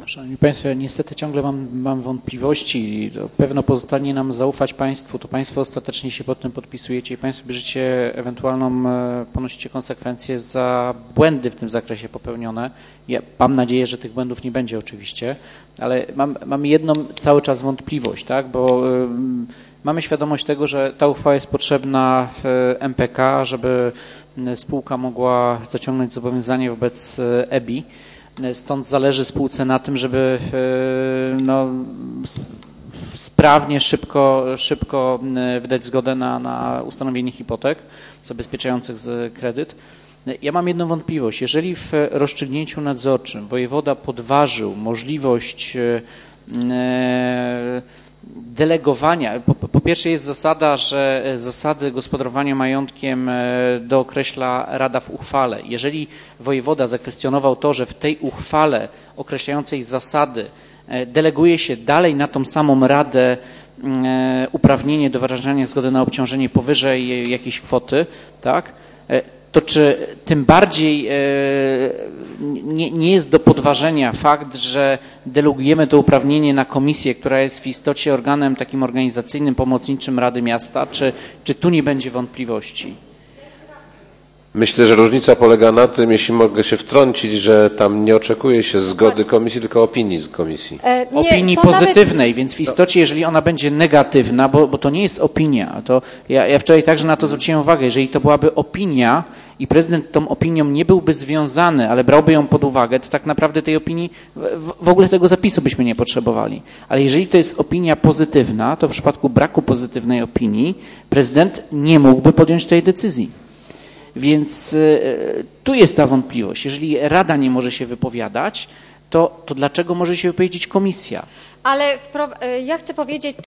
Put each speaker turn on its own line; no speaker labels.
Szanowni Państwo, ja niestety ciągle mam wątpliwości. Pewno pozostanie nam zaufać Państwu. To Państwo ostatecznie się pod tym podpisujecie i Państwo bierzecie ponosicie konsekwencje za błędy w tym zakresie popełnione. Ja mam nadzieję, że tych błędów nie będzie oczywiście, ale mam jedną cały czas wątpliwość, tak? Bo mamy świadomość tego, że ta uchwała jest potrzebna w MPK, żeby spółka mogła zaciągnąć zobowiązanie wobec EBI. Stąd zależy spółce na tym, żeby sprawnie, szybko wydać zgodę na ustanowienie hipotek zabezpieczających kredyt. Ja mam jedną wątpliwość. Jeżeli w rozstrzygnięciu nadzorczym wojewoda podważył możliwość delegowania, po pierwsze jest zasada, że zasady gospodarowania majątkiem dookreśla Rada w uchwale. Jeżeli wojewoda zakwestionował to, że w tej uchwale określającej zasady deleguje się dalej na tą samą Radę uprawnienie do wyrażania zgody na obciążenie powyżej jakiejś kwoty, tak? To czy tym bardziej nie jest do podważenia fakt, że delegujemy to uprawnienie na komisję, która jest w istocie organem takim organizacyjnym, pomocniczym Rady Miasta, czy tu nie będzie wątpliwości?
Myślę, że różnica polega na tym, jeśli mogę się wtrącić, że tam nie oczekuje się zgody komisji, tylko opinii z komisji.
Opinii pozytywnej, więc w istocie, jeżeli ona będzie negatywna, bo to nie jest opinia, to ja wczoraj także na to zwróciłem uwagę, jeżeli to byłaby opinia i prezydent tą opinią nie byłby związany, ale brałby ją pod uwagę, to tak naprawdę tej opinii, w ogóle tego zapisu byśmy nie potrzebowali. Ale jeżeli to jest opinia pozytywna, to w przypadku braku pozytywnej opinii prezydent nie mógłby podjąć tej decyzji. Więc tu jest ta wątpliwość. Jeżeli Rada nie może się wypowiadać, to dlaczego może się wypowiedzieć komisja?
Ale ja chcę powiedzieć